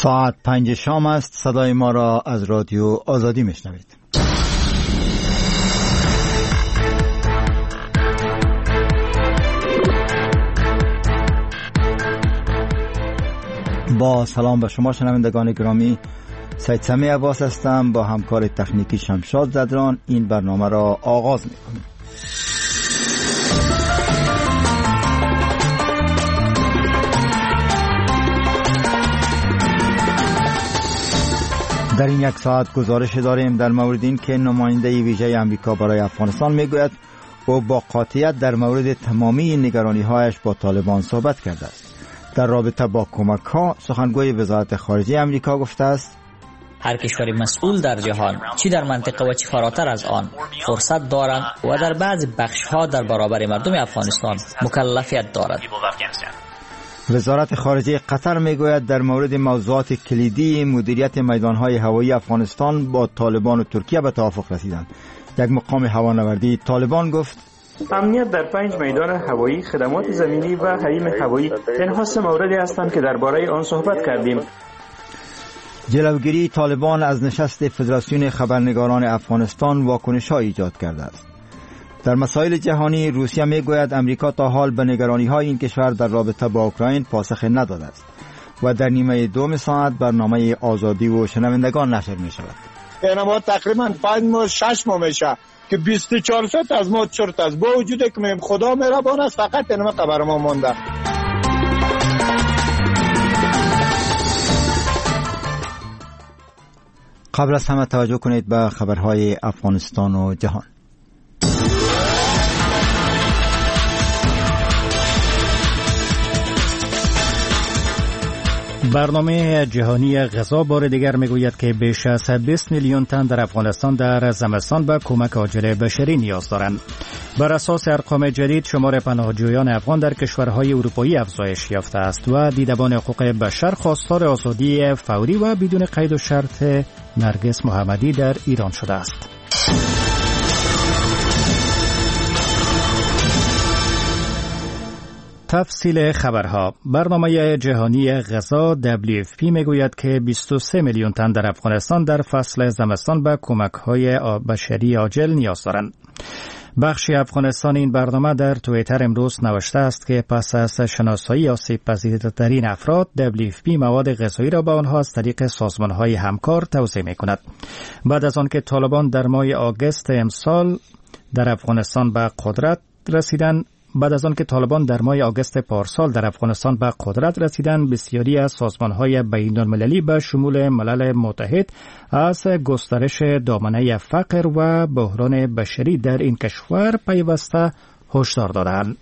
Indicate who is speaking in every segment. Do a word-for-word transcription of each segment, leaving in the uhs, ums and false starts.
Speaker 1: ساعت پنج شام است. صدای ما را از رادیو آزادی میشنوید. با سلام به شما شنوندگان گرامی، سید سمی عباس هستم. با همکار تکنیکی شمشاد زدران این برنامه را آغاز میکنیم. در این یک ساعت گزارش داریم در مورد این که نماینده ویژه آمریکا برای افغانستان میگوید او با قاطعیت در مورد تمامی نگرانی‌هایش با طالبان صحبت کرده است. در رابطه با کمک‌ها سخنگوی وزارت خارجه آمریکا گفته است
Speaker 2: هر کشور مسئول در جهان، چی در منطقه و چی فراتر از آن، فرصت دارند و در بعض بخش‌ها در برابر مردم افغانستان مکلفیت دارد.
Speaker 1: وزارت خارجه قطر میگوید در مورد موضوعات کلیدی مدیریت میدانهای هوایی افغانستان با طالبان و ترکیه به توافق رسیدند. یک مقام هوانوردی طالبان گفت
Speaker 3: امنیت در پنج میدان هوایی، خدمات زمینی و حریم هوایی اینها سه موردی هستند که درباره آن صحبت کردیم.
Speaker 1: جلوگیری طالبان از نشست فدراسیون خبرنگاران افغانستان واکنش‌ها ایجاد کرده است. در مسائل جهانی روسیه میگوید امریکا تا حال به نگرانی‌های این کشور در رابطه با اوکراین پاسخ نداده است و در نیمه دوم ساعت برنامه آزادی و شنوندگان نشر می‌شود.
Speaker 4: اینما تقریبا پنج ماه شش ماه میشه که بیست و چهار ساعت از ما چرت است، با وجودی که میم خدا مهربان است، فقط اینما خبر ما مونده.
Speaker 1: قبل از همه توجه کنید به خبرهای افغانستان و جهان.
Speaker 5: برنامه جهانی غذا بار دیگر میگوید که بیش از بیست میلیون تن در افغانستان در زمستان به کمک عاجل بشری نیاز دارند. بر اساس ارقام جدید شمار پناهجویان افغان در کشورهای اروپایی افزایش یافته است و دیدبان حقوق بشر خواستار آزادی فوری و بدون قید و شرط نرگس محمدی در ایران شده است. تفصیل خبرها. برنامه جهانی غذا دبلیو اف پی میگوید که بیست و سه میلیون تن در افغانستان در فصل زمستان به کمک‌های بشری عاجل نیاز دارند. بخش افغانستان این برنامه در توییتر امروز نوشته است که پس از شناسایی آسیب‌پذیرترین افراد، دبلیو اف پی مواد غذایی را به آنها از طریق سازمان‌های همکار توزیع می‌کند. بعد از آنکه طالبان در ماه آگوست امسال در افغانستان به قدرت رسیدند بعد از آن که طالبان در ماه آگوست پارسال در افغانستان به قدرت رسیدند، بسیاری از سازمان‌های بین‌المللی به شمول ملل متحد از گسترش دامنه فقر و بحران بشری در این کشور پیوسته هشدار دادند.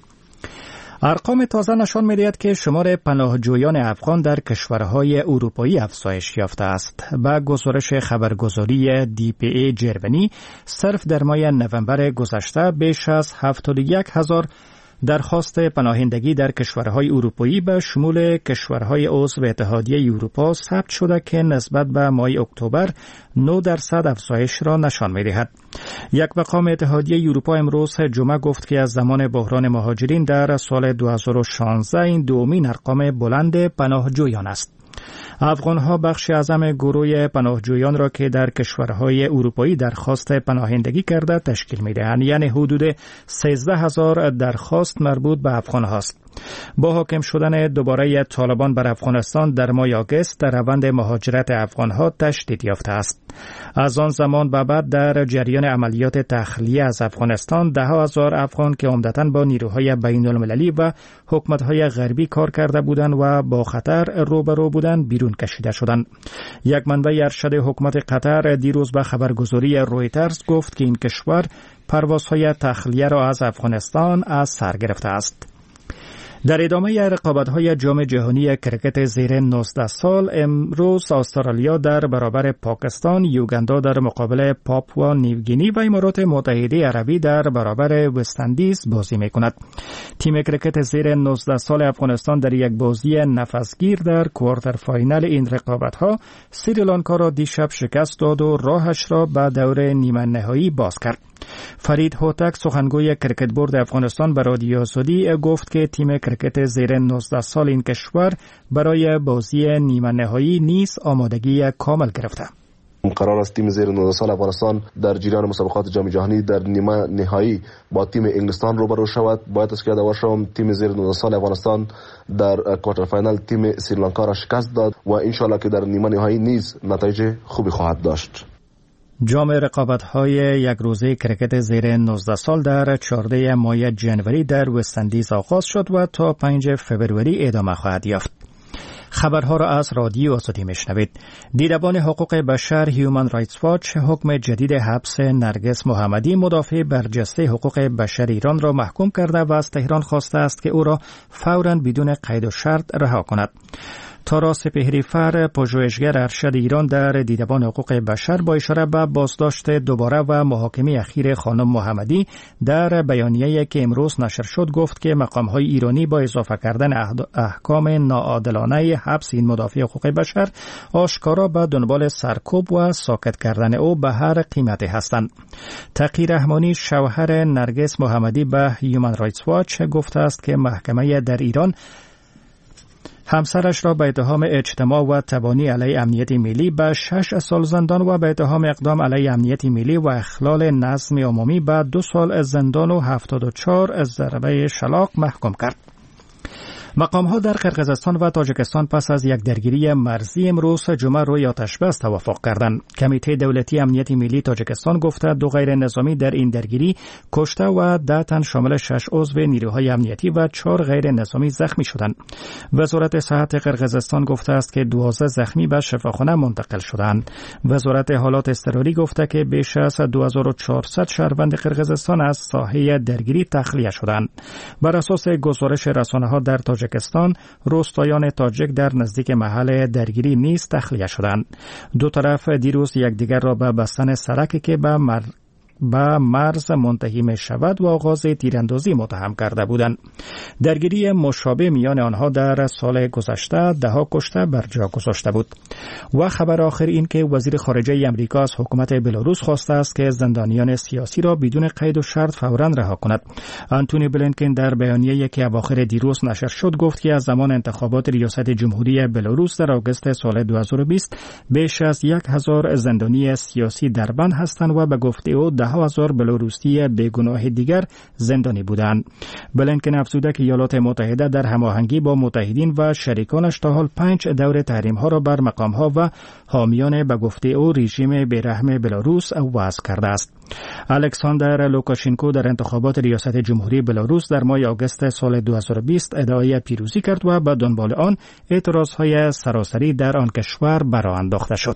Speaker 5: ارقام تازه نشان می‌دهد که شمار پناهجویان افغان در کشورهای اروپایی افزایش یافته است. با گزارش خبرگزاری دی پی ای جرمنی، صرف در ماه نوامبر گذشته بیش از هفتاد و یک هزار درخواست پناهندگی در کشورهای اروپایی به شمول کشورهای عضو اتحادیه اروپا ثبت شده که نسبت به ماه اکتبر نه درصد افزایش را نشان می‌دهد. یک مقام اتحادیه اروپا امروز جمعه گفت که از زمان بحران مهاجرین در سال دو هزار و شانزده این دومین ارقام بلند پناهجویان است. افغان‌ها بخش اعظم گروه پناهجویان را که در کشورهای اروپایی درخواست پناهندگی کرده تشکیل می‌دهند، یعنی حدود سیزده هزار درخواست مربوط به افغان‌هاست. با حاکم شدن دوباره طالبان بر افغانستان در ماه آگوست، در روند مهاجرت افغان‌ها تشدید یافته است. از آن زمان به بعد در جریان عملیات تخلیه از افغانستان ده هزار افغان که عمدتاً با نیروهای بین‌المللی و حکومت‌های غربی کار کرده بودند و با خطر روبرو بودند بیرون کشیده شدند. یک منبع ارشد حکومت قطر دیروز به خبرگزاری رویترز گفت که این کشور پروازهای تخلیه را از افغانستان از سر گرفته است. در ادامه رقابت‌های جام جهانی کرکت زیر نوزده سال، امروز استرالیا در برابر پاکستان، یوگاندا در مقابل پاپوا نیوگینی و امارات متحده عربی در برابر وست‌اندیز بازی می‌کند. تیم کرکت زیر نوزده سال افغانستان در یک بازی نفسگیر در کوارتر فاینال این رقابت‌ها سریلانکا را دیشب شکست داد و راهش را به دور نیمه نهایی باز کرد. فرید هوتک سخنگوی کرکت بورد افغانستان به رادیو آزادی گفت که تیم کرکت زیر نوزده سال این کشور برای بازی نیمه نهایی نیز آمادگی کامل گرفته.
Speaker 6: قرار است تیم زیر نوزده سال افغانستان در جریان مسابقات جام جهانی در نیمه نهایی با تیم انگلستان روبرو شود. باید است که یادآور شوم تیم زیر نوزده سال افغانستان در کوارتر فینال تیم سریلانکا را شکست داد و ان شاءالله که در نیمه نهایی نیز نتایج خوبی خواهد داشت.
Speaker 5: جام رقابت‌های یک روزه کرکت زیر نوزده سال در چهاردهم ماه جنوری در وست‌اندیز آغاز شد و تا پنجم فوریه ادامه خواهد یافت. خبرها را از رادیو آزادی میشنوید. دیدبان حقوق بشر هیومن رایتس واچ حکم جدید حبس نرگس محمدی مدافع برجسته حقوق بشر ایران را محکوم کرده و از تهران خواسته است که او را فوراً بدون قید و شرط رها کند. تارا سپهریفر پژوهشگر ارشد ایران در دیدبان حقوق بشر با اشاره به بازداشت دوباره و محاکمه اخیر خانم محمدی در بیانیه‌ای که امروز نشر شد گفت که مقام‌های ایرانی با اضافه کردن احکام ناعادلانه حبس این مدافع حقوق بشر آشکارا به دنبال سرکوب و ساکت کردن او به هر قیمتی هستند. تقی رحمانی شوهر نرگس محمدی به هیومن رایتس واچ گفته است که محکمه در ایران همسرش را به اتهام اجتماع و تبانی علیه امنیت ملی به شش سال زندان و به اتهام اقدام علیه امنیت ملی و اخلال نظم عمومی به دو سال زندان و هفتاد و چهار ضربه شلاق محکوم کرد. مقام‌ها در قرقیزستان و تاجیکستان پس از یک درگیری مرزی امروز جمعه روی آتش‌بس توافق کردند. کمیته دولتی امنیت ملی تاجیکستان گفته دو غیر نظامی در این درگیری کشته و ده تن شامل شش عضو نیروهای امنیتی و چهار غیر نظامی زخمی شدند. وزارت صحت قرقیزستان گفته است که دوازده زخمی به شفاخانه منتقل شدند. وزارت حالات اضطراری گفته که بیش از دو هزار و چهارصد شهروند قرقیزستان از ساحه درگیری تخلیه شدند. بر اساس گزارش رسانه‌ها در تاجیکستان روستایان تاجیک در نزدیک محل درگیری نیز تخلیه شدند. دو طرف دیروز یکدیگر را به بستن سرکی که به مر... به مرز منتهی می شود و آغاز تیراندازی متهم کرده بودند. درگیری مشابه میان آنها در سال گذشته ده ها کشته بر جا گذاشته بود. و خبر آخر این که وزیر خارجه امریکا از حکومت بلاروس خواسته است که زندانیان سیاسی را بدون قید و شرط فوراً رها کند. آنتونی بلینکن در بیانیه‌ای که اواخر دیروز نشر شد گفت که از زمان انتخابات ریاست جمهوری بلاروس در آگوست سال دو هزار و بیست بیش از یک هزار زندانی سیاسی در بند هستند و به گفته او ده هزار بلاروسی بیگناه دیگر زندانی بودند. بلینکن افزوده که ایالات متحده در هماهنگی با متحدین و شریکانش تا حال پنج دور تحریم‌ها را بر مقام‌ها و حامیان به گفته او رژیم بیرحم بلاروس وضع کرده است. الکساندر لوکاشنکو در انتخابات ریاست جمهوری بلاروس در ماه آگوست سال دو هزار و بیست ادعای پیروزی کرد و به دنبال آن اعتراض‌های سراسری در آن کشور برآ انداخته شد.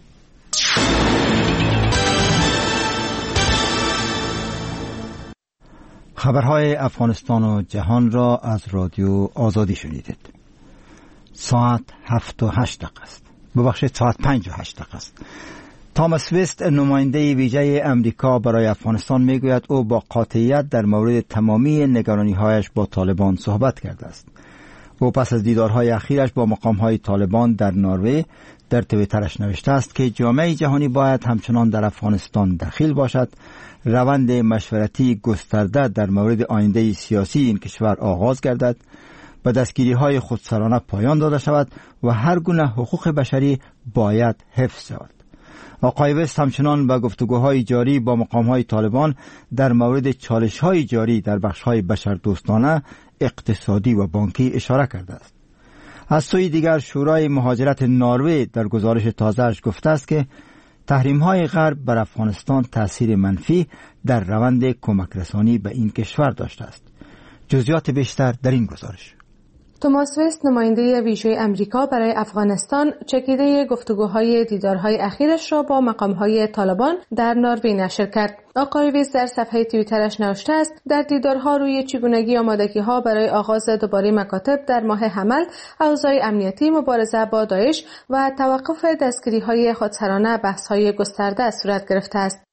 Speaker 1: خبرهای افغانستان و جهان را از رادیو آزادی شنیدید. ساعت هفت و هشت دقیقه است. ببخشید ساعت پنج و هشت دقیقه است. تامس ویست نماینده ویژه امریکا برای افغانستان میگوید او با قاطعیت در مورد تمامی نگرانی‌هایش با طالبان صحبت کرده است. او پس از دیدارهای اخیرش با مقام‌های طالبان در نروژ در توییترش نوشته است که جامعه جهانی باید همچنان در افغانستان دخیل باشد، روند مشورتی گسترده در مورد آینده سیاسی این کشور آغاز گردد، به دستگیری‌های خودسرانه پایان داده شود و هر گونه حقوق بشری باید حفظ شود. آقای وست همچنان به گفتگوهای جاری با مقام‌های طالبان در مورد چالش‌های جاری در بخش‌های بشردوستانه، اقتصادی و بانکی اشاره کرده است. از سوی دیگر شورای مهاجرت نروژ در گزارش تازه‌اش گفته است که تحریم‌های غرب بر افغانستان تأثیر منفی در روند کمک رسانی به این کشور داشته است. جزئیات بیشتر در این گزارش.
Speaker 7: توماس وست نماینده ویژه امریکا برای افغانستان چکیده گفتگوهای دیدارهای اخیرش را با مقامهای طالبان در نروژ نشر کرد. آقای وست در صفحه توییترش نوشته است در دیدارها روی چگونگی آمادگی‌ها برای آغاز دوباره مکاتب در ماه حمل، اوضاع امنیتی، مبارزه با داعش و توقف دستگیری‌های خودسرانه بحث‌های گسترده صورت گرفته است.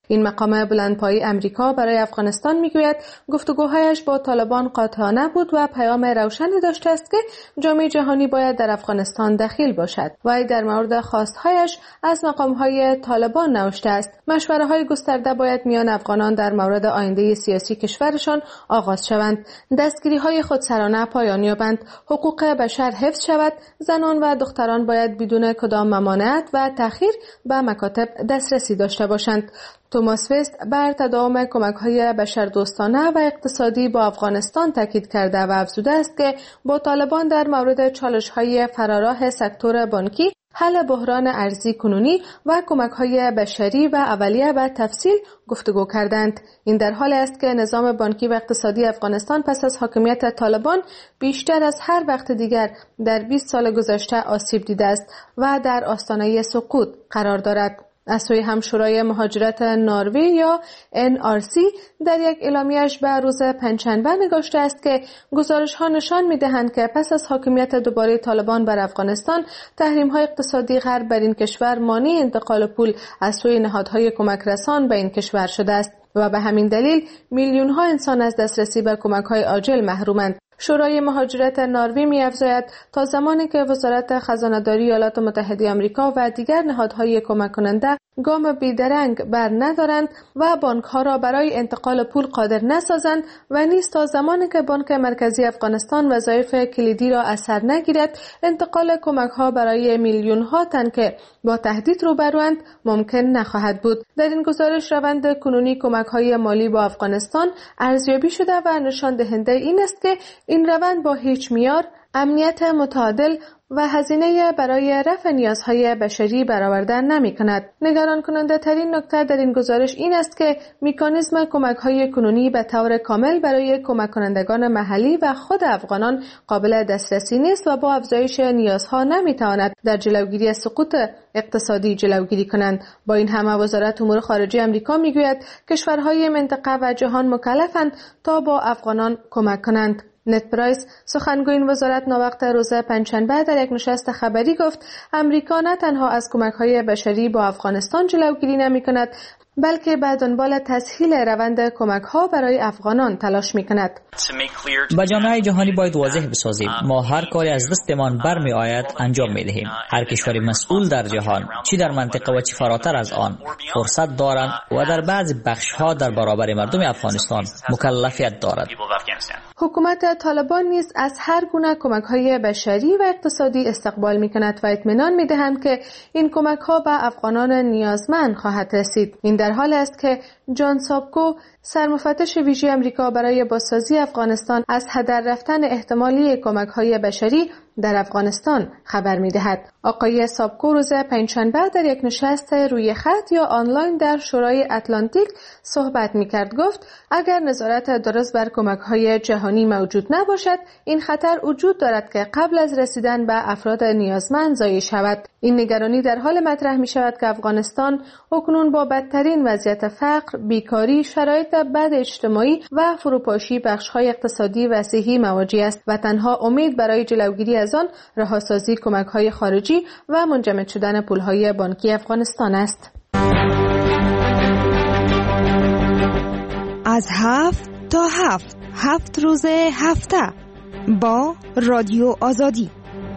Speaker 7: این مقام بلندپایه امریکا برای افغانستان میگوید گفتگوهایش با طالبان قاطعانه بود و پیام روشنی داشته است که جامعه جهانی باید در افغانستان دخیل باشد. وی در مورد خواستهایش از مقامهای طالبان نوشته است مشوره‌های گسترده باید میان افغانان در مورد آینده سیاسی کشورشان آغاز شوند، دستگیری‌های خودسرانه پایان یابند، حقوق بشر حفظ شود، زنان و دختران باید بدون کدام ممانعت و تأخیر به مکاتب دسترسی داشته باشند. توماس وست بر تداوم کمک‌های بشردوستانه و اقتصادی با افغانستان تاکید کرده و افزوده است که با طالبان در مورد چالش‌های فراراه سکتور بانکی، حل بحران ارزی کنونی و کمک‌های بشری و اولیه به تفصیل گفتگو کردند. این در حالی است که نظام بانکی و اقتصادی افغانستان پس از حاکمیت طالبان بیشتر از هر وقت دیگر در بیست سال گذشته آسیب دیده است و در آستانه سقوط قرار دارد. از سوی هم شورای مهاجرت نروژ یا ان آر سی در یک اعلامیه‌اش به روز پنجشنبه نگاشته است که گزارش‌ها نشان می‌دهند که پس از حاکمیت دوباره طالبان بر افغانستان، تحریم‌های اقتصادی غرب بر این کشور مانع انتقال پول از سوی نهادهای کمک رسان به این کشور شده است و به همین دلیل میلیون‌ها انسان از دسترسی به کمک‌های عاجل محرومند. شورای مهاجرت نروژ می‌افزاید تا زمانی که وزارت خزانه‌داری ایالات متحده آمریکا و دیگر نهادهای کمک کننده گام بیدرنگ بر ندارند و بانک‌ها را برای انتقال پول قادر نسازند و نیز تا زمانی که بانک مرکزی افغانستان وظایف کلیدی را از سر نگیرد، انتقال کمک‌ها برای میلیون‌ها تن که با تهدید روبروند ممکن نخواهد بود. در این گزارش روند کنونی کمک‌های مالی با افغانستان ارزیابی شده و نشان دهنده این است که این روند با هیچ معیار امنیت متعادل و هزینه برای رفع نیازهای بشری برآورده نمی‌کند. نگران کننده ترین نکته در این گزارش این است که مکانیزم کمک‌های کنونی به طور کامل برای کمک کنندگان محلی و خود افغانان قابل دسترسی نیست و با افزایش نیازها نمی‌تواند در جلوگیری از سقوط اقتصادی جلوگیری کنند. با این همه وزارت امور خارجه آمریکا می‌گوید کشورهای منطقه و جهان مکلفند تا با افغانان کمک کنند. نت پرایس سخنگوی این وزارت ناوقت روز پنجشنبه در یک نشست خبری گفت امریکا نه تنها از کمک‌های بشری با افغانستان جلوگیری نمی‌کند بلکه به دنبال تسهیل روند کمک‌ها برای افغانان تلاش می‌کند.
Speaker 2: با جامعه جهانی باید واضح بسازیم ما هر کاری از دستمان برمی آید انجام می‌دهیم. هر کشور مسئول در جهان چی در منطقه و چی فراتر از آن فرصت دارند و در بعضی بخش‌ها در برابر مردم افغانستان مکلفیت دارد.
Speaker 7: حکومت طالبان نیز از هر گونه کمک‌های بشری و اقتصادی استقبال می‌کند و اطمینان می‌دهند که این کمک‌ها به افغانان نیازمند خواهد رسید. این در حال است که جان سابکو سرمفتش ویژه آمریکا برای بازسازی افغانستان از هدر رفتن احتمالی کمک‌های بشری در افغانستان خبر می‌دهد. آقای سابکو روز پنجشنبه در یک نشست روی خط یا آنلاین در شورای اتلانتیک صحبت می‌کرد. گفت اگر نظارت درست بر کمک‌های جهانی موجود نباشد، این خطر وجود دارد که قبل از رسیدن به افراد نیازمند ضایع شود. این نگرانی در حال مطرح می‌شود که افغانستان اکنون با بدترین وضعیت فقر، بیکاری، شرایط بد اجتماعی و فروپاشی بخش‌های اقتصادی و صحی مواجه است و تنها امید برای جلوگیری از آن رهاسازی کمک‌های خارجی و منجمد شدن پول‌های بانکی افغانستان است.
Speaker 8: از هفت تا هفت هفت روز هفته با رادیو آزادی.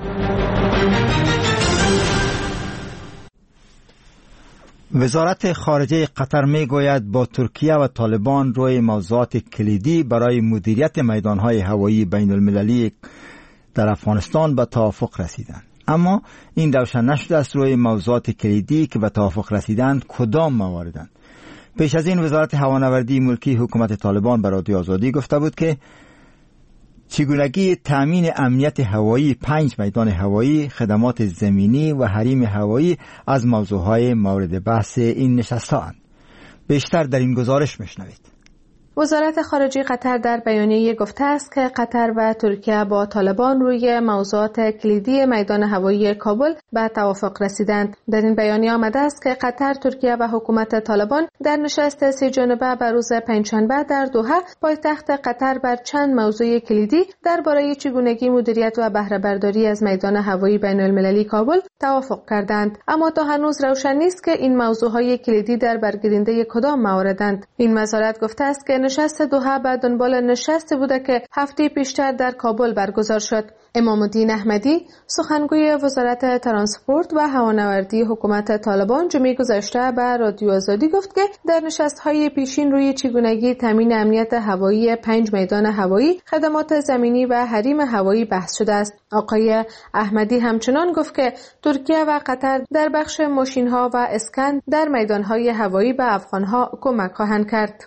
Speaker 1: وزارت خارجه قطر می گوید با ترکیه و طالبان روی موضوعات کلیدی برای مدیریت میدانهای هوایی بین المللی در افغانستان به توافق رسیدند. اما این روشن نشده است روی موضوعات کلیدی که به توافق رسیدند کدام مواردند. پیش از این وزارت هوانوردی ملکی حکومت طالبان به رادیو آزادی گفته بود که چگونگی تامین امنیت هوایی پنج میدان هوایی، خدمات زمینی و حریم هوایی از موضوعهای مورد بحث این نشست‌هاند. بیشتر در این گزارش میشنوید.
Speaker 7: وزارت خارجه قطر در بیانیه گفته است که قطر و ترکیه با طالبان روی موضوعات کلیدی میدان هوایی کابل به توافق رسیدند. در این بیانیه آمده است که قطر، ترکیه و حکومت طالبان در نشست سه جانبه بر روز پنجشنبه در دوحه پایتخت قطر بر چند موضوع کلیدی درباره چگونگی مدیریت و بهره برداری از میدان هوایی بین المللی کابل توافق کردند. اما تا هنوز روشن نیست که این موضوعهای کلیدی در برگزیدنده کدام موردند. این وزارت گفته است که نشست دوحه به دنبال نشستی بوده که هفته پیشتر در کابل برگزار شد. امام الدین احمدی، سخنگوی وزارت ترانسپورت و هوانوردی حکومت طالبان، جمعه گذشته به رادیو آزادی گفت که در نشست‌های پیشین روی چگونگی تامین امنیت هوایی پنج میدان هوایی، خدمات زمینی و حریم هوایی بحث شده است. آقای احمدی همچنان گفت که ترکیه و قطر در بخش ماشین‌ها و اسکن در میدان‌های هوایی به افغان‌ها کمک خواهند کرد.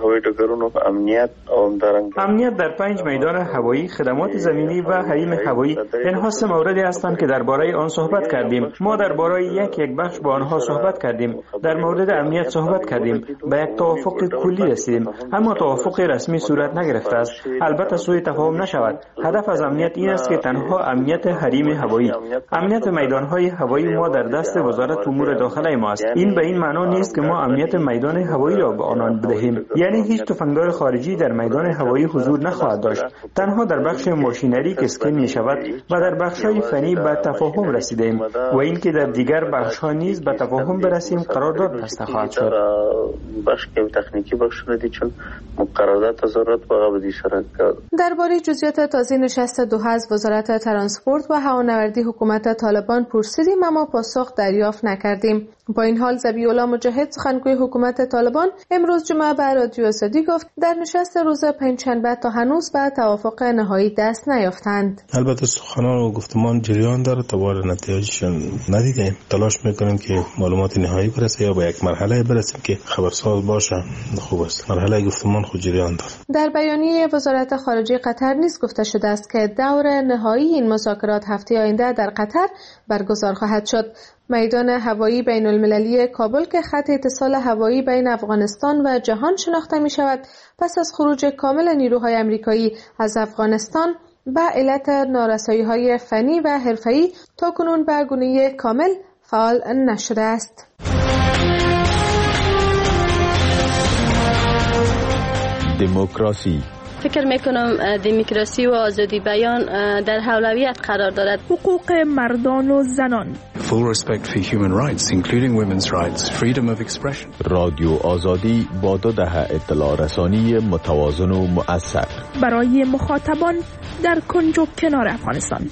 Speaker 3: امنیت امنیت در پنج میدان هوایی، خدمات زمینی و حریم هوایی اینها سه موردی هستند که درباره آن صحبت کردیم. ما درباره یک یک بخش با آنها صحبت کردیم. در مورد امنیت صحبت کردیم. به یک توافق کلی رسیدیم. اما توافق رسمی صورت نگرفته است. البته سوء تفاهم نشود. هدف از امنیت این است که تنها امنیت حریم هوایی، امنیت میدان‌های هوایی ما در دست وزارت امور داخله ما است. این به این معنا نیست که ما امنیت میدان هوایی را به آنان بدهیم. یعنی هیچ تفنگدار خارجی در میدان هوایی حضور نخواهد داشت. تنها در بخش ماشینری که اسکن می شود و در بخش‌های فنی به تفاهم رسیدیم و اینکه در دیگر بخش‌ها نیز به تفاهم برسیم قرارداد بسته خواهد شد.
Speaker 9: بخش تکنیکی بخش ندی چون قرارداد تزارت با بدی شرکت کرد.
Speaker 7: درباره جزئیات تازه نشست دوحه از وزارت ترانسپورت و هوانوردی حکومت طالبان پرسیدیم اما پاسخ دریافت نکردیم. با این حال ذبیح الله مجاهد، سخنگوی حکومت طالبان، امروز جمعه به رادیو آزادی گفت در نشست روز پنجشنبه تا هنوز به توافق نهایی دست نیافتند.
Speaker 10: البته سخنان و گفتمان جریان داره، تبار نتیجهشون ندیدیم. تلاش میکنیم که معلومات نهایی برسه یا به یک مرحله برسیم که خبرساز باشه. خوب است. مرحله گفتمان خود جریان داره.
Speaker 7: در بیانیه وزارت خارجه قطر نیز گفته شده است که دور نهایی این مذاکرات هفته آینده در قطر برگزار خواهد شد. میدان هوایی بین المللی کابل که خط اتصال هوایی بین افغانستان و جهان شناخته می شود، پس از خروج کامل نیروهای آمریکایی از افغانستان به علت نارسایی‌های فنی و حرفه‌ای تا کنون به گونه کامل فعال نشده است.
Speaker 11: دموکراسی.
Speaker 12: فکر میکنم دموکراسی و آزادی بیان در اولویت قرار دارد.
Speaker 13: حقوق مردان و زنان.
Speaker 14: Full respect for human rights, including women's rights, freedom of expression.
Speaker 11: رادیو آزادی با دو دهه اطلاع رسانی متوازن و مؤثر
Speaker 13: برای مخاطبان در کنج و کنار افغانستان.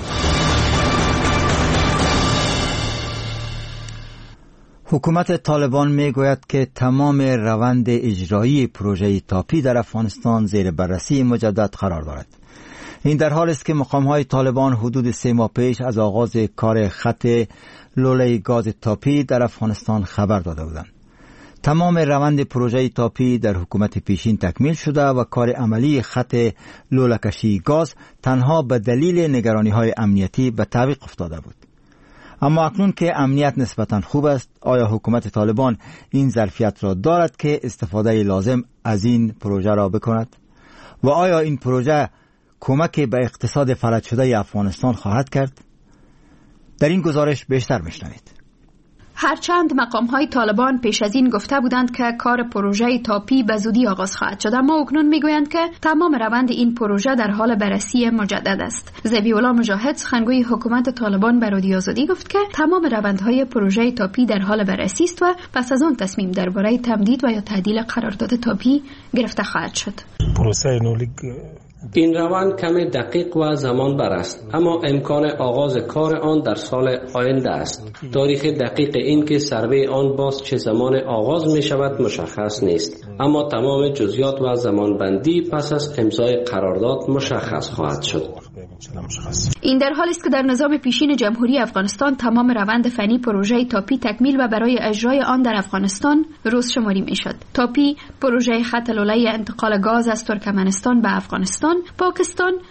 Speaker 1: حکومت طالبان می گوید که تمام روند اجرایی پروژه تاپی در افغانستان زیر بررسی مجدد قرار دارد. این در حال است که مقام‌های طالبان حدود سه ماه پیش از آغاز کار خط لوله گاز تاپی در افغانستان خبر داده بودند. تمام روند پروژه تاپی در حکومت پیشین تکمیل شده و کار عملی خط لوله کشی گاز تنها به دلیل نگرانی‌های امنیتی به تعویق افتاده بود. اما اکنون که امنیت نسبتاً خوب است، آیا حکومت طالبان این ظرفیت را دارد که استفاده لازم از این پروژه را بکند؟ و آیا این پروژه کمک به اقتصاد فلج شده افغانستان خواهد کرد؟ در این گزارش بیشتر میشنوید.
Speaker 15: هرچند مقام‌های طالبان پیش از این گفته بودند که کار پروژه تاپی به زودی آغاز خواهد شد، اما اکنون میگویند که تمام روند این پروژه در حال بررسی مجدد است. ذبیح الله مجاهد، سخنگوی حکومت طالبان، به رادیو آزادی گفت که تمام روندهای پروژه تاپی در حال بررسی است و پس از آن تصمیم درباره تمدید و یا تعدیل قرارداد تاپی گرفته خواهد شد.
Speaker 10: پروسه نولیگ
Speaker 16: این روند کمی دقیق و زمان بر است، اما امکان آغاز کار آن در سال آینده است. تاریخ دقیق این که سروی آن باز چه زمان آغاز می شود مشخص نیست، اما تمام جزئیات و زمانبندی پس از امضای قرارداد مشخص خواهد شد.
Speaker 15: این در حالی است که در نظام پیشین جمهوری افغانستان تمام روند فنی پروژه تاپی تکمیل و برای اجرای آن در افغانستان روز شماری می شد. تاپی پروژه خط لوله انتقال گاز از ترکمنستان به افغانستان، پاکستان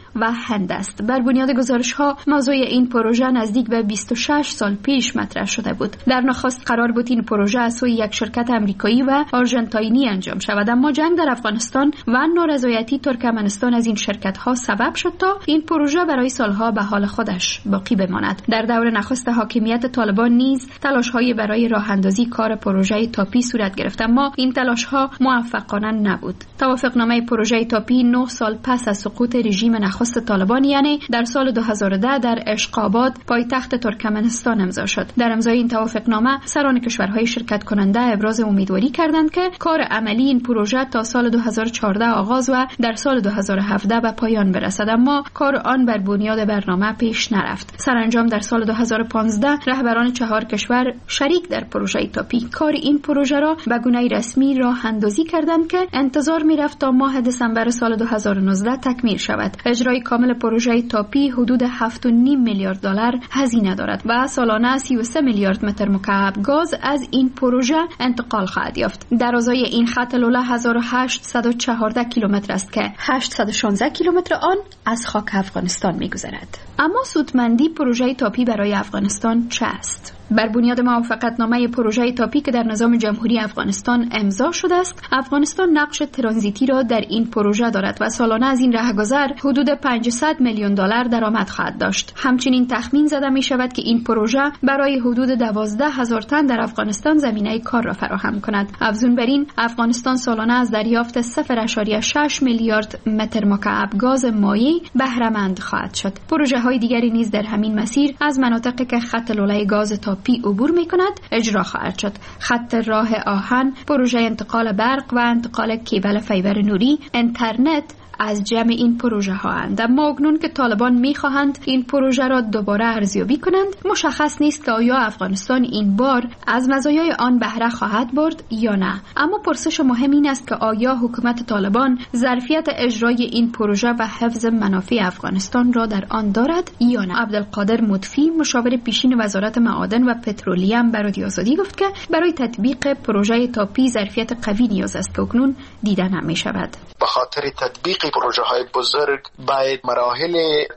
Speaker 15: و هند است. بر بنیاد گزارش‌ها موضوع این پروژه نزدیک به بیست و شش سال پیش مطرح شده بود. در نخست قرار بود این پروژه از سوی یک شرکت آمریکایی و آرژانتینی انجام شود، اما جنگ در افغانستان و نارضایتی ترکمنستان از این شرکت‌ها سبب شد تا این پروژه برای سالها به حال خودش باقی بماند. در دور نخست حاکمیت طالبان نیز تلاش‌های برای راه اندازی کار پروژه تاپی صورت گرفت، اما این تلاش‌ها موفقانه نبود. توافقنامه پروژه تاپی نه سال پس از سقوط رژیم نخست طالبان، یعنی در سال دو هزار و ده در اشقاباد پایتخت ترکمنستان امضا شد. در امضای این توافقنامه سران کشورهای شرکت کننده ابراز امیدواری کردند که کار عملی این پروژه تا سال دو هزار و چهارده آغاز و در سال دو هزار و هفده به پایان برسد، اما کار آن بر بنیاد برنامه پیش نرفت. سرانجام در سال دو هزار و پانزده رهبران چهار کشور شریک در پروژه تاپی کار این پروژه را به گونه رسمی راه اندازی کردند که انتظار می‌رفت تا ماه دسامبر سال دو هزار و نوزده تکمیل شود. اجرای کامل پروژه تاپی حدود هفت و نیم میلیارد دلار هزینه دارد و سالانه سی و سه میلیارد متر مکعب گاز از این پروژه انتقال خواهد یافت. درازای این خط لوله هزار و هشتصد و چهارده کیلومتر است که هشتصد و شانزده کیلومتر آن از خاک افغانستان می‌گذرد. اما سودمندی پروژه تاپی برای افغانستان چه است؟ بر بنیاد موافقتنامه پروژه تاپی که در نظام جمهوری افغانستان امضا شده است، افغانستان نقش ترانزیتی را در این پروژه دارد و سالانه از این رهگذر حدود پانصد میلیون دلار درآمد خواهد داشت. همچنین تخمین زده می شود که این پروژه برای حدود دوازده هزار تن در افغانستان زمینه کار را فراهم کند. افزون بر این، افغانستان سالانه از دریافت صفر ممیز شش میلیارد متر مکعب گاز مایع بهره مند خواهد شد. پروژه های دیگری نیز در همین مسیر از مناطقی که خط لوله گاز تاپی عبور می کند اجرا خواهد شد. خط راه آهن، پروژه انتقال برق و انتقال کیبل فیبر نوری، اینترنت از جمع این پروژه ها اند. اما اکنون که طالبان می خواهند این پروژه را دوباره ارزیابی کنند، مشخص نیست که آیا افغانستان این بار از مزایای آن بهره خواهد برد یا نه. اما پرسش مهم این است که آیا حکومت طالبان ظرفیت اجرای این پروژه و حفظ منافع افغانستان را در آن دارد یا نه. عبدالقادر مطفی، مشاور پیشین وزارت معادن و پترولیم، به رادیو آزادی گفت که برای تطبیق پروژه تاپی ظرفیت قوی نیاز است که اکنون دیده نمی شود.
Speaker 17: به خاطر تطبیق پروژه های بزرگ باید مراحل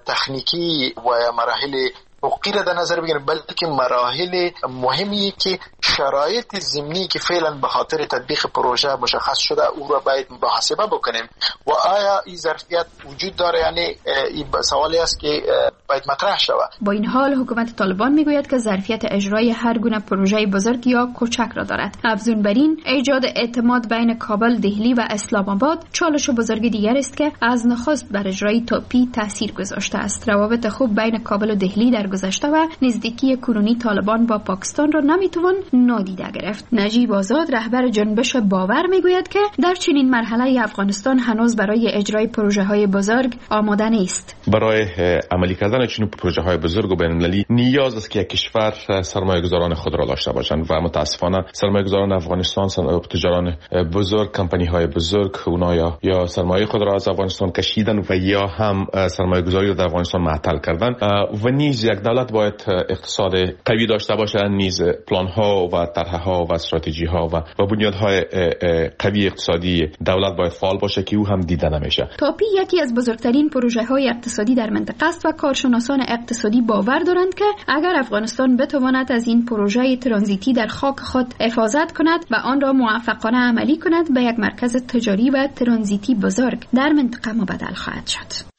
Speaker 17: تکنیکی و مراحل حقوقی را در نظر بگیریم، بلکه مراحل مهمی که شرایط ضمنی که فعلا به خاطر تطبیق پروژه مشخص شده او را باید محاسبه بکنیم و آیا این ظرفیت وجود داره، یعنی این سوالی است که باید مطرح شود.
Speaker 15: با این حال حکومت طالبان میگوید که ظرفیت اجرای هر گونه پروژه بزرگ یا کوچک را دارد. افزون بر این، ایجاد اعتماد بین کابل، دهلی و اسلام آباد چالش بزرگ دیگر است که از نخست بر اجرای تاپی تاثیر گذاشته است. روابط خوب بین کابل و دهلی در گذشته و نزدیکی کنونی طالبان با پاکستان را نمیتوان نادیده گرفت. نجیب آزاد، رهبر جنبش باور، میگوید که در چنین مرحله افغانستان هنوز برای اجرای پروژه های بزرگ آماده نیست.
Speaker 18: برای عملی کردن چنین پروژه های بزرگ و بین‌المللی نیاز است که یک کشور سرمایه‌گذاران خود را داشته باشند و متاسفانه سرمایه‌گذاران افغانستان، تجاران بزرگ، کمپانی های بزرگ، اونها یا یا سرمایه خود را از افغانستان کشیدن و یا هم سرمایه‌گذاری را در افغانستان معطل کردن و نیز یک دولت باید اقتصاد قوی داشته باشه، نیز پلان ها و طرح ها و استراتژی ها و و بنیادهای قوی اقتصادی دولت باید فعال باشه که او هم دیده نمیشه.
Speaker 15: تاپی یکی از بزرگترین پروژه های اقتصادی در منطقه است و کارشناسان اقتصادی باور دارند که اگر افغانستان بتواند از این پروژه ترانزیتی در خاک خود حفاظت کند و آن را موفقانه عملی کند، به یک مرکز تجاری و ترانزیتی بزرگ در منطقه مبدل خواهد شد.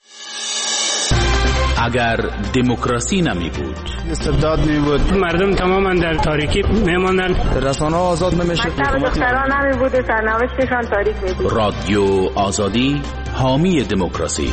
Speaker 19: اگر دموکراسی نمی بود،
Speaker 20: استبداد می بود، مردم تماما در تاریکی می ماندن، رسانه ها آزاد نمیشه،
Speaker 21: دختران نمی بود، سرنوشتشان تاریک می بود.
Speaker 19: رادیو آزادی، حامی دموکراسی.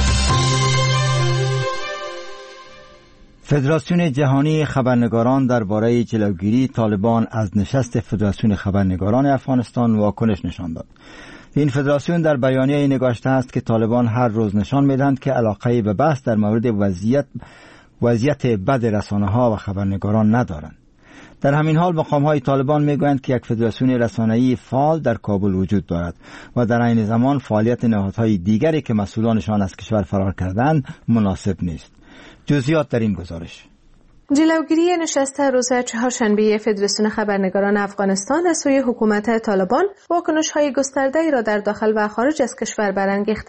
Speaker 1: فدراسیون جهانی خبرنگاران درباره جلوگیری طالبان از نشست فدراسیون خبرنگاران افغانستان واکنش نشان داد. این فدراسیون در بیانیه نگاشته است که طالبان هر روز نشان میدهند که علاقه به بحث در مورد وضعیت وضعیت بد رسانه‌ها و خبرنگاران ندارند. در همین حال مقام‌های طالبان میگویند که یک فدراسیون رسانه‌ای فعال در کابل وجود دارد و در عین زمان فعالیت نهادهای دیگری که مسئولانشان از کشور فرار کردند مناسب نیست. جزئیات در این گزارش.
Speaker 7: جلوگیری نشست روز چهارشنبه فدراسیون خبرنگاران افغانستان از سوی حکومت طالبان واکنش‌های گسترده‌ای را در داخل و خارج از کشور برانگیخته است.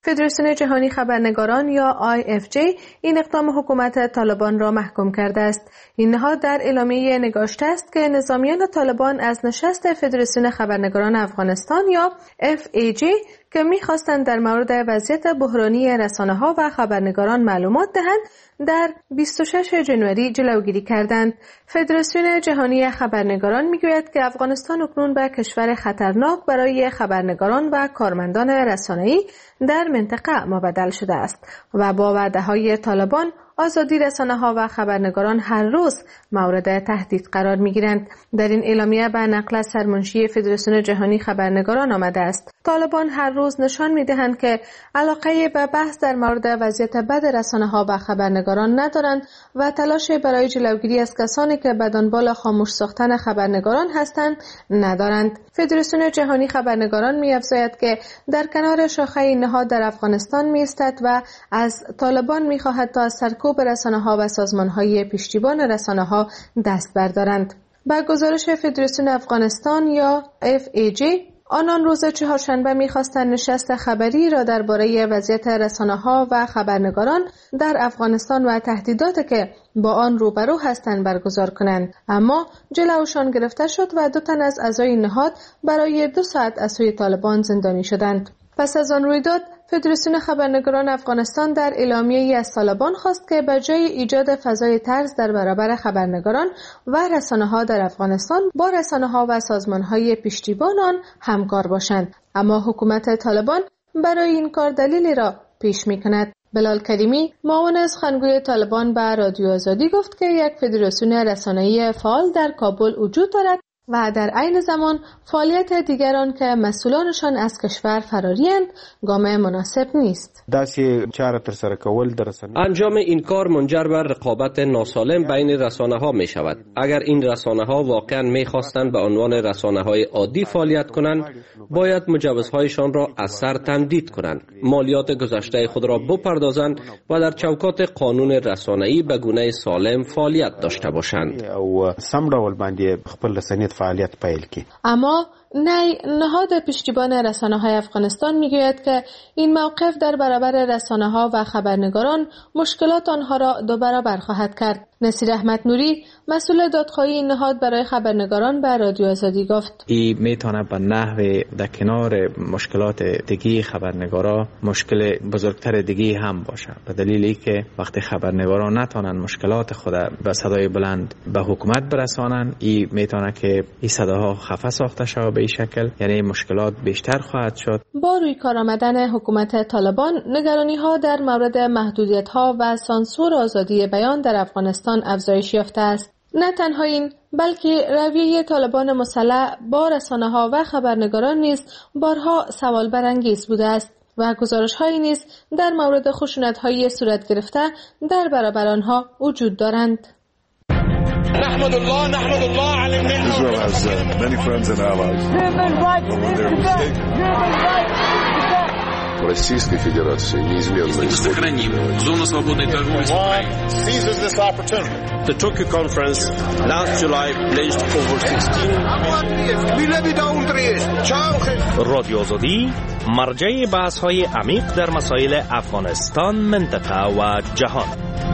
Speaker 7: فدراسیون جهانی خبرنگاران یا آی اف جی این اقدام حکومت طالبان را محکوم کرده است. این نهاد در اعلامیه نگاشته است که نظامیان طالبان از نشست فدراسیون خبرنگاران افغانستان یا اف ای جی که می‌خواستند در مورد وضعیت بحرانی رسانه‌ها و خبرنگاران معلومات دهند در بیست و ششم ژانویه جلوگیری کردند. فدراسیون جهانی خبرنگاران میگوید که افغانستان اکنون به کشور خطرناک برای خبرنگاران و کارمندان رسانه‌ای در منطقه مبدل شده است و با وعده‌های طالبان آزادی رسانه‌ها و خبرنگاران هر روز مورد تهدید قرار می‌گیرند. در این اعلامیه به نقل از سرمنشی فدراسیون جهانی خبرنگاران آمده است: طالبان هر روز نشان می‌دهند که علاقه به بحث در مورد وضعیت بد رسانه‌ها و خبرنگاران ندارند و تلاش برای جلوگیری از کسانی که به دنبال خاموش ساختن خبرنگاران هستند ندارند. فدراسیون جهانی خبرنگاران می‌افزاید که در کنار شاخه این نهاد در افغانستان می‌ایستد و از طالبان می‌خواهد تا سرکوب رسانه‌ها و سازمان‌های پشتیبان رسانه‌ها دست بردارند. با گزارش فدراسیون افغانستان یا اف ای جی، آنان روز چهارشنبه می‌خواستند نشست خبری را درباره وضعیت رسانه‌ها و خبرنگاران در افغانستان و تهدیداتی که با آن روبرو هستند برگزار کنند، اما جلوشان گرفته شد و دو تن از اعضای نهاد برای دو ساعت از سوی طالبان زندانی شدند. پس از آن رویداد، فدراسیون خبرنگاران افغانستان در اعلامیه‌ای از طالبان خواست که به جای ایجاد فضای طرز در برابر خبرنگاران و رسانه‌ها در افغانستان با رسانه‌ها و سازمان‌های پشتیبان آن همکار باشند، اما حکومت طالبان برای این کار دلیلی را پیش می‌کند. بلال کریمی، معاون سخنگوی طالبان به رادیو آزادی گفت که یک فدراسیون رسانه‌ای فعال در کابل وجود دارد و در عین زمان فعالیت دیگران که مسئولانشان از کشور فراری‌اند گام مناسب نیست.
Speaker 16: انجام این کار منجر به رقابت ناسالم بین رسانه‌ها می شود. اگر این رسانه‌ها واقعاً می خواستند به عنوان رسانه‌های عادی فعالیت کنند، باید مجوزهایشان را از سر تمدید کنند، مالیات گذشته خود را بپردازند و در چوکات قانون رسانه‌ای به گونه سالم فعالیت داشته باشند.
Speaker 7: اما نه، نهاد پشتیبان رسانه‌های افغانستان میگوید که این موقف در برابر رسانه‌ها و خبرنگاران مشکلات آنها را دو برابر خواهد کرد. نصیر احمد نوری، مسئول دادخواهی این نهاد برای خبرنگاران به رادیو آزادی گفت:
Speaker 4: این میتونه به نحو در کنار مشکلات دیگه خبرنگارا مشکل بزرگتر دیگه هم باشه، به دلیلی که وقتی خبرنگاران نتونن مشکلات خود به صدای بلند به حکومت برسانن، این میتونه که این صداها خفه ساخته شود به این شکل، یعنی مشکلات بیشتر خواهد شد.
Speaker 7: با روی کار آمدن حکومت طالبان، نگرانی‌ها در مورد محدودیت‌ها و سانسور آزادی بیان در افغانستان افزایش یافته است. نه تنها این، بلکه رویه طالبان مسلح با رسانه‌ها و خبرنگاران نیز بارها سوال برانگیز بوده است و گزارش‌هایی نیز در مورد خشونت‌های صورت گرفته در برابر آنها وجود دارند.
Speaker 22: نحمد الله نحمد الله على
Speaker 23: Israel has uh, many friends and allies.
Speaker 22: Российской Федерации неизменно
Speaker 19: сохраним зону свободной торговли с Украиной.
Speaker 22: Seizes this opportunity.
Speaker 24: The Tokyo conference last July pledged over sixteen
Speaker 25: رادیو آزادی مرجع بحث‌های عمیق در مسائل افغانستان، منطقه و جهان.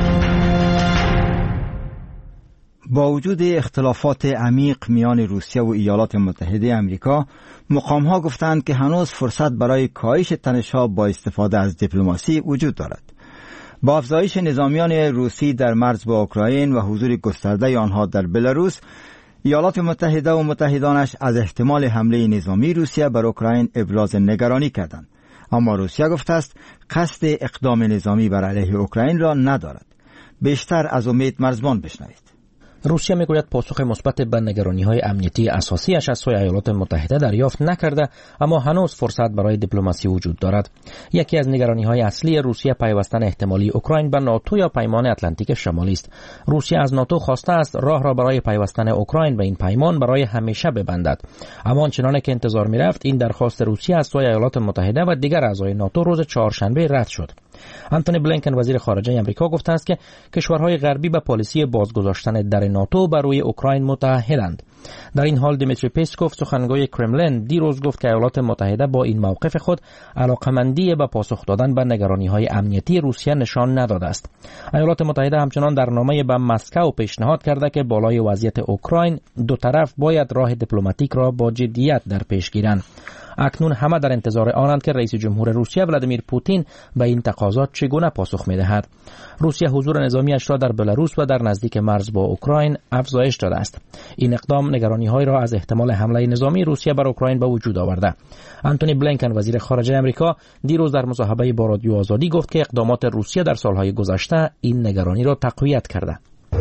Speaker 1: با وجود اختلافات عمیق میان روسیه و ایالات متحده آمریکا، مقام‌ها گفتند که هنوز فرصت برای کاهش تنش‌ها با استفاده از دیپلماسی وجود دارد. با افزایش نظامیان روسی در مرز با اوکراین و حضور گسترده آنها در بلاروس، ایالات متحده و متحدانش از احتمال حمله نظامی روسیه بر اوکراین ابراز نگرانی کردند. اما روسیه گفته است قصد اقدام نظامی بر علیه اوکراین را ندارد. بیشتر از امید مرزبان بشنوید.
Speaker 26: روسیه میگوید پاسخ مثبت به نگرانی‌های امنیتی اساسیش از سوی ایالات متحده دریافت نکرده، اما هنوز فرصت برای دیپلماسی وجود دارد. یکی از نگرانی‌های اصلی روسیه پیوستن احتمالی اوکراین به ناتو یا پیمان اتلانتیک شمالی است. روسیه از ناتو خواسته است راه را برای پیوستن اوکراین به این پیمان برای همیشه ببندد، اما آنچنانه که انتظار می‌رفت این درخواست روسیه از سوی ایالات متحده و دیگر اعضای ناتو روز چهارشنبه رد شد. آنتونی بلینکن وزیر خارجه آمریکا گفته است که کشورهای غربی به پالیسی بازگذاشتن در ناتو بر روی اوکراین متعهدند. در این حال دیمیتری پیسکوف سخنگوی کرملین دیروز گفت که ایالات متحده با این موقف خود علاقمندی به پاسخ دادن به نگرانی‌های امنیتی روسیه نشان نداده است. ایالات متحده همچنان در نامه به مسکو پیشنهاد کرده که بالای وضعیت اوکراین دو طرف باید راه دیپلماتیک را با جدیت در پیش گیرند. اکنون همه در انتظار آنند که رئیس جمهور روسیه ولادیمیر پوتین به این تقاضا چگونه پاسخ می‌دهد. روسیه حضور نظامیش را در بلاروس و در نزدیک مرز با اوکراین افزایش داده است. این اقدام نگرانی‌های را از احتمال حمله نظامی روسیه بر اوکراین به وجود آورده. آنتونی بلینکن وزیر خارجه آمریکا دیروز در مصاحبه با رادیو آزادی گفت که اقدامات روسیه در سالهای گذشته این نگرانی را تقویت کرده.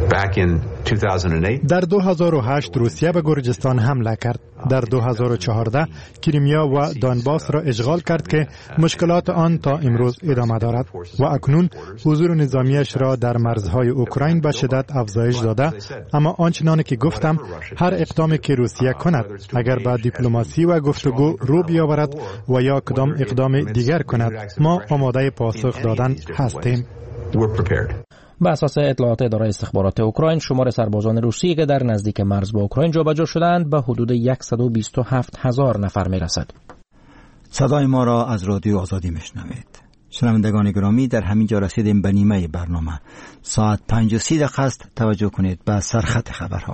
Speaker 2: در دو هزار و هشت روسیه به گرجستان حمله کرد. در دو هزار و چهارده کریمیا و دانباس را اشغال کرد که مشکلات آن تا امروز ادامه دارد و اکنون حضور نظامیش را در مرزهای اوکراین به شدت افزایش داده. اما آنچنانی که گفتم، هر اقدامی که روسیه کند، اگر با دیپلماسی و گفتگو رو بیاورد و یا کدام اقدام دیگر کند، ما آماده پاسخ دادن هستیم.
Speaker 26: به اساس اطلاعات اداره استخبارات اوکراین، شمار سربازان روسی که در نزدیک مرز با اوکراین جابجا شدند به حدود صد و بیست و هفت هزار نفر میرسد.
Speaker 1: صدای ما را از رادیو آزادی میشنوید. شنوندگان گرامی، در همین جا رسیدیم به نیمه برنامه. ساعت پنج و سی دقیقه است. توجه کنید به سرخط خبرها.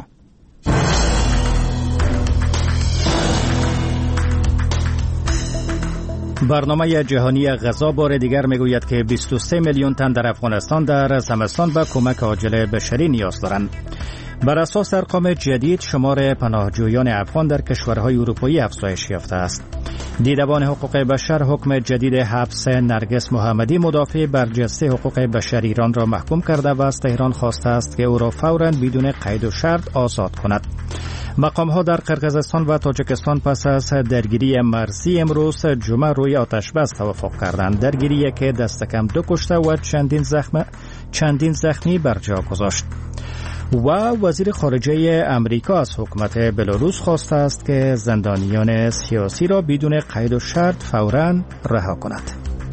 Speaker 3: برنامه جهانی غذا بار دیگر میگوید که بیست و سه میلیون تن در افغانستان در زمستان به کمک عاجل بشری نیاز دارند. بر اساس ارقام جدید، شمار پناهجویان افغان در کشورهای اروپایی افزایش یافته است. دیدبان حقوق بشر حکم جدید حبس نرگس محمدی، مدافع برجسته حقوق بشر ایران را محکوم کرده و از تهران خواسته است که او را فوراً بدون قید و شرط آزاد کند. مقام‌ها در قرقیزستان و تاجیکستان پس از درگیری مرزی امروز جمعه روی آتش‌بس توافق کردند. درگیری که دست کم دو کشته و چندین زخم چندین زخمی بر جا گذاشت. و وزیر خارجه امریکا از حکومت بلاروس خواسته است که زندانیان سیاسی را بدون قید و شرط فوراً رها کند.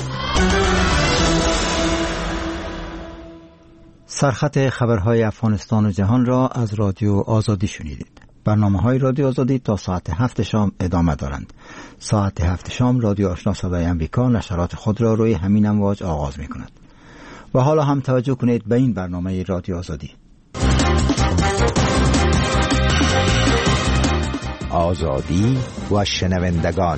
Speaker 1: سرخط خبرهای افغانستان و جهان را از رادیو آزادی شنیدید. برنامه‌های رادیو آزادی تا ساعت هفت شام ادامه دارند. ساعت هفت شام رادیو آشنا صدای امریکا نشرات خود را روی همین امواج آغاز می‌کند. و حالا هم توجه کنید به این برنامه رادیو آزادی.
Speaker 5: آزادی و شنوندگان.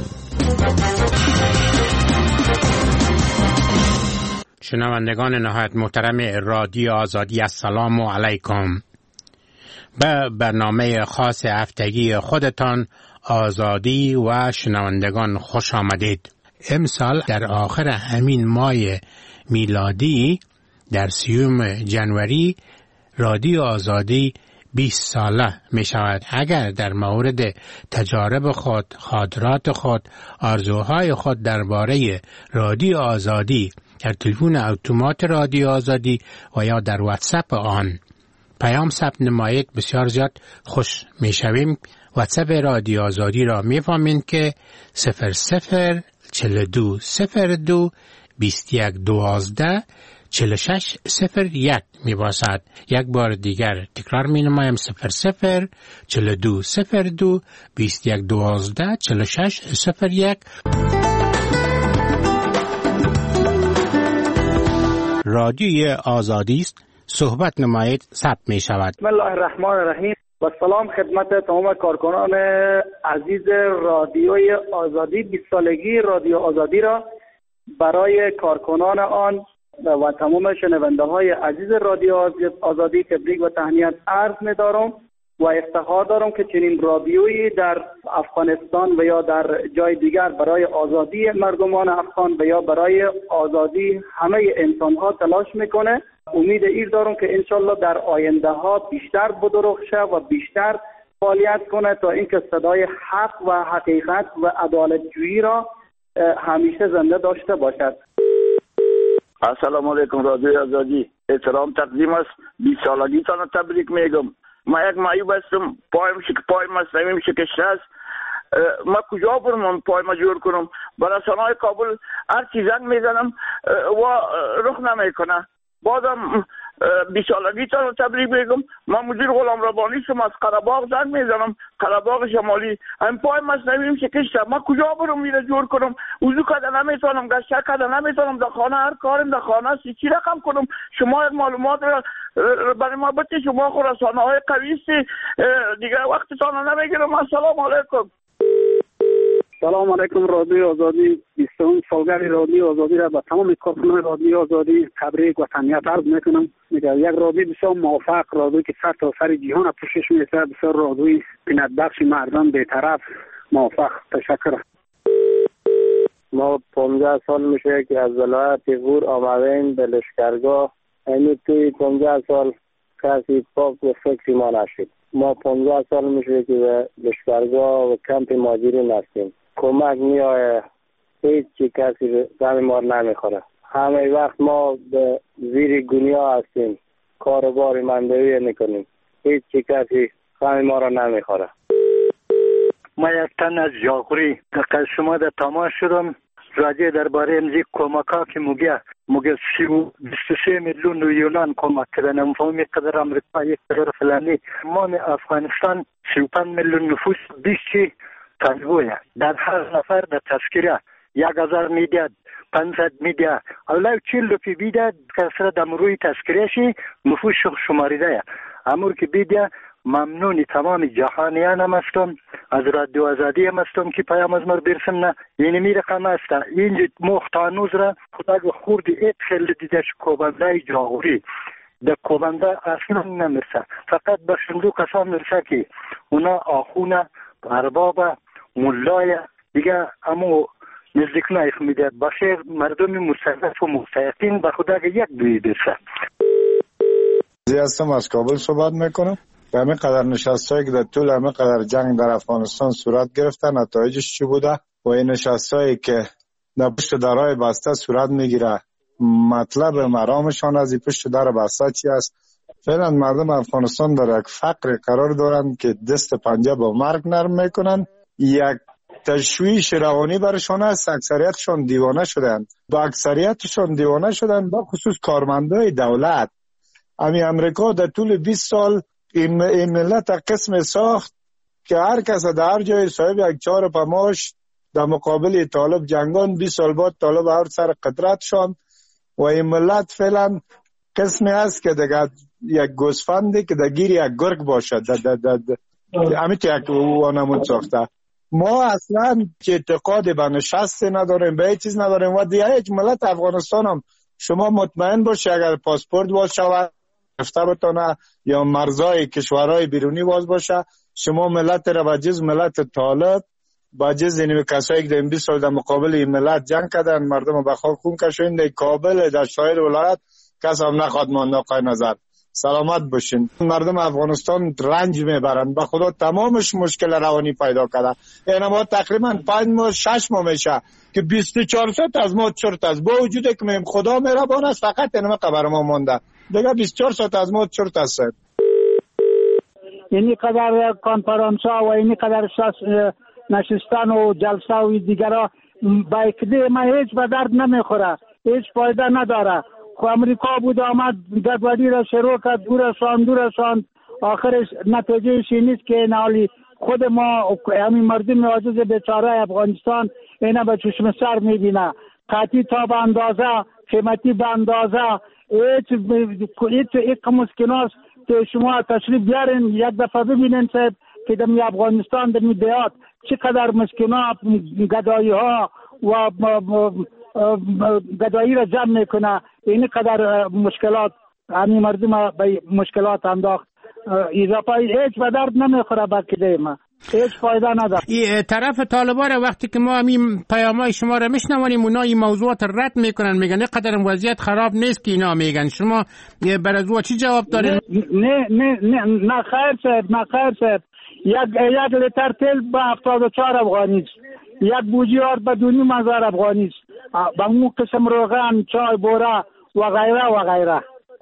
Speaker 6: شنوندگان نهایت محترم رادیو آزادی، السلام علیکم. به برنامه خاص هفتگی خودتان آزادی و شنوندگان خوش آمدید. امسال در آخر همین ماه میلادی در سیوم جنوری رادیو آزادی بیست ساله می شود. اگر در مورد تجارب خود، خاطرات خود، آرزوهای خود درباره رادیو آزادی در تلفن اتومات رادیو آزادی و یا در واتساپ آن پیام ثبت نمایید، بسیار زیاد خوش می شویم. واتساپ رادیو آزادی را می فهمید که صفر صفر چل دو صفر دو بیست یک دوازده چل شش صفر یک می باشد. یک بار دیگر تکرار می نمایم: صفر صفر چل دو صفر دو بیست یک دوازده چل شش صفر یک. رادیوی آزادی است. صحبت نمایید، ثبت می شود.
Speaker 8: بسم الله الرحمن الرحیم و سلام خدمت تمام کارکنان عزیز رادیوی آزادی. بیست سالگی رادیو آزادی را برای کارکنان آن و تمام شنونده های عزیز رادیو آزادی تبریک و تهنیت عرض می دارم و افتخار دارم که چنین رادیویی در افغانستان و یا در جای دیگر برای آزادی مردمان افغان و یا برای آزادی همه انسان ها تلاش میکنه. امید ایر دارم که انشالله در آینده ها بیشتر بدرخشه و بیشتر فعالیت کنه تا اینکه صدای حق و حقیقت و عدالت جویی را همیشه زنده داشته باشد.
Speaker 9: السلام علیکم رادیو آزادی، احترام تقدیم است. بیست سالگی تان تبریک میگم. ما یک معیوب هستم، پایم شک پایم مستمیم شکسته است. ما کجا برم پایم جور کنم؟ برای رسانه‌های کابل هر چی زنگ میزنم و رخ نمیکنه. بازم بیست سالگیتان رو تبریک میگم. من مدیر غلام ربانی شما از قره‌باغ زنگ میزنم، قره‌باغ شمالی. این پای مصنویم شکسته، من کجا برم میره جور کنم؟ وضو کردن نمیتونم، گشت کردن نمیتونم، در خانه هر کارم در خانه است چی رقم کنم؟ شما معلومات برای ما بده، شما خود رسانه‌های قوی است دیگه، وقتتان نمیگیرم. السلام علیکم.
Speaker 10: سلام علیکم. رادیو آزادی بیستم سالگرد رادیو آزادی را به تمام کارکنان رادیو آزادی تبریک و تهنیت عرض میکنم. میگم یک رادیو بسیار موفق، رادیویی که سر تا سر جهان پوشش میده، بسیار رادیوی بینت بخش مردم بی‌طرف موفق. تشکر.
Speaker 11: ما پانزده سال میشه که از ولایت غور آمدیم به لشکرگاه. اینو توی پانزده سال کسی پاک و فکری ما نشد. ما پانزده سال میشه که به لشکرگاه و کمپ مهاجرین هستیم. کمک میآید، هیچ چی کسی غم ما نمیخوره. همه وقت ما به زیر گنیا هستیم، کاروبار مندوی میکنیم، هیچ چی کسی غم ما را نمیخوره.
Speaker 10: ما یک تن از جاغوری در شما در تماس شدم راجع درباره امزی کمک ها که مگه مگه بیست و سه میلیون یونان کمک کردن. مفهوم قدر امریکا یک قدر فلانی. ما افغانستان سی و پنج میلیون نفوس بیست تنگویه. در هر نفر در تذکره یک هزار میداد، پانصد میداد. اولا چیل رو که بیداد کسر دمروی تذکرهشی نفوس شماریده. امور که بیده ممنونی تمام جهانیان هم هستم، از رادیو آزادی هم هستم که پیام از مر برسم. نه یعنی می رقم هست اینجا مختانوز را خدا خوردی ایت خیلی دیدش کوبنده جاغوری در کوبنده اصلا نمیرسه، فقط به شندو کسان میرسه که اونا آخونه اربابه ملای دیگه امو نزدیک نایخ میده. باشه مردم مستضعف و مستحقین به خدا که یک دوی برسه.
Speaker 12: زی هستم از کابل صحبت میکنم. همه قدر نشستایی که در طول همه قدر جنگ در افغانستان صورت گرفتن نتایجش چی بوده و این نشستایی که در پشت درهای بسته صورت میگیره مطلب مرامشان از این پشت در بسته چی است؟ فعلا مردم افغانستان در یک فقر قرار دارند که دست پنجه با مرگ نرم میکنن. یک تشویش روانی برشان است. اکثریتشان دیوانه شدن، با اکثریتشان دیوانه شدن با خصوص کارمندای دولت. امی امریکا در طول بیست سال این, این ملت قسم ساخت که هر کس در هر جای صاحب یک چهار پماش در مقابل طالب جنگان. بیست سال بعد طالب هر سر قدرت شان و این ملت فعلا قسمی هست که دیگه یک گوسفندی که در گیر یک گرگ باشد همیت یک وانمون ساخته. ما اصلا که اعتقاد به نشست نداریم، به هیچ چیز نداریم و دیگه هیچ ملت افغانستان هم شما مطمئن باشی اگر پاسپورت باز شود رفته بتانه یا مرزای کشورهای بیرونی باز باشه، شما ملت را با جز ملت طالب با جز اینوی کسایی که در این بیست سال در مقابل این ملت جنگ کردن، مردم به خاک خون کشیدن. در کابل در شاید ولایت کس هم نخواد ماند. آقای نظر سلامت باشین. مردم افغانستان رنج میبرن، به خدا تمامش مشکل روانی پیدا کرده. یعنی ما تقریبا پنج ماه شش ماه میشه که بیست و چهار ساعت از ما چرت است، با وجودی که میم خدا مهربان است فقط اینما خبر ما مونده دیگه بیست و چهار ساعت از ما چرت است.
Speaker 13: اینی قدر کنفرانس ها و اینی قدر نشستن و جلسه و دیگرها با اکده ما هیچ به درد نمیخوره، هیچ فایده نداره. خو امریکا بود آمد گدوادی را شروع کرد، دو رسان دو رسان آخرش نتیجهش نیست که نالی خود ما همین مردم عاجز بیچاره افغانستان اینا به چشم سر میبینه. قطعی تا به اندازه، قیمتی به اندازه، هیچ هیچ مسکناست که شما تشریف بیارین یک دفعه ببینین صاحب که در افغانستان در میدهات چقدر مسکنا گدایی ها و گدایی را جمع میکنه. این قدر مشکلات همین مردم به مشکلات انداخت. اضافه هیچ به درد نمیخوره با کده ما، هیچ فایده نداره.
Speaker 6: این طرف طالبان وقتی که ما همین پیامای شما را میشنوانیم اونا این موضوعات رد میکنن، میگن نه قدر وضعیت خراب نیست که اینا میگن. شما بر از چی جواب دارین؟
Speaker 13: نه نه نه نه خیر صاحب، نه خیر صاحب. یک یک لیتر تیل به هفتاد و چهار افغانی است، یک بوجی آرد به دو نیم هزار افغانی است. با اون قسم روغن، چای، بوره و غیره و غیره.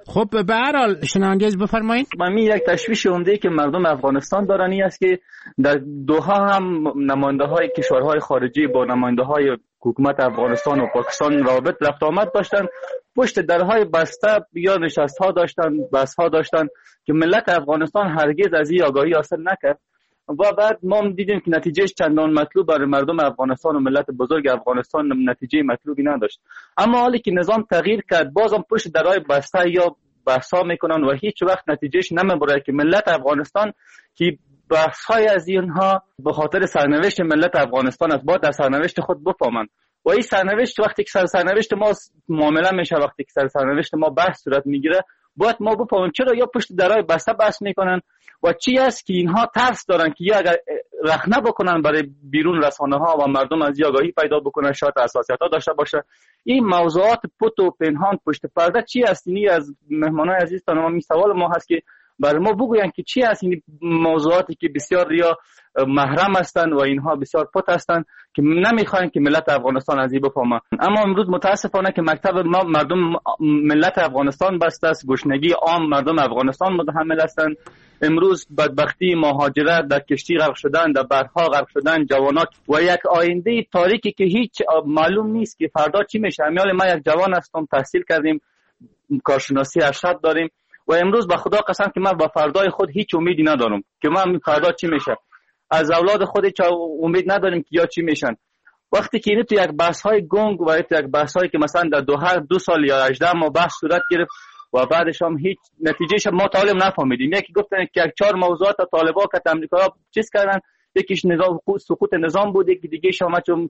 Speaker 6: خب به هر حال شنوندگان بفرمایید.
Speaker 14: من یک تشویش عمده که مردم افغانستان دارن این است که در دوحه هم نماینده های کشورهای خارجی با نماینده های حکومت افغانستان و پاکستان رابط رفت آمد داشتن، پشت درهای بسته یا نشست ها داشتن، بحث ها داشتن که ملت افغانستان هرگز از این آگاهی حاصل نکرد و بعد ما دیدیم که نتیجهش چندان مطلوب برای مردم افغانستان و ملت بزرگ افغانستان نتیجه مطلوبی نداشت. اما حالی که نظام تغییر کرد بازم پشت درهای بسته یا بحثا میکنن و هیچ وقت نتیجهش نمیبره که ملت افغانستان که بحث‌های از اینها به خاطر سرنوشت ملت افغانستان است، باید در سرنوشت خود بفهمن و این سرنوشت وقتی که سر سرنوشت ما معامله میشه، وقتی که سر سرنوشت ما بحث صورت میگیره باید ما بفهمیم چرا یا پشت درهای بسته بحث میکنن و چی است که اینها ترس دارن که یا اگر رخنه بکنن برای بیرون رسانه ها و مردم از آگاهی پیدا بکنن شاید حساسیت ها داشته باشه. این موضوعات پت و پنهان پشت پرده چی است؟ اینی از مهمانان عزیز تا می سوال ما هست که برای ما بگوین که چی است این موضوعاتی که بسیار یا محرم هستند و اینها بسیار پت هستند که نمیخواین که ملت افغانستان از این بفهمه. اما امروز متاسفانه که مکتب ما مردم ملت افغانستان بسته است، گشنگی عام مردم افغانستان متحمل هستند. امروز بدبختی، مهاجرت، در کشتی غرق شدن، در بحرها غرق شدن جوانات و یک آینده تاریکی که هیچ معلوم نیست که فردا چی میشه. امیال ما یک جوان هستم، تحصیل کردیم، کارشناسی ارشد داریم و امروز به خدا قسم که من با فردای خود هیچ امیدی ندارم که من فردا چی میشه. از اولاد خود هیچ امید نداریم که یا چی میشن. وقتی که اینو تو یک بحث‌های گنگ و تو یک بحث‌هایی که مثلا در دو هر دو سال یا هجده ماه بحث صورت گرفت و بعدش هم هیچ نتیجهش ما طالب نفهمیدیم. یکی گفتن که یک چهار موضوعات طالبا که امریکا چیز کردن، یکیش نظام سقوط نظام بود، یکی دیگه شما چون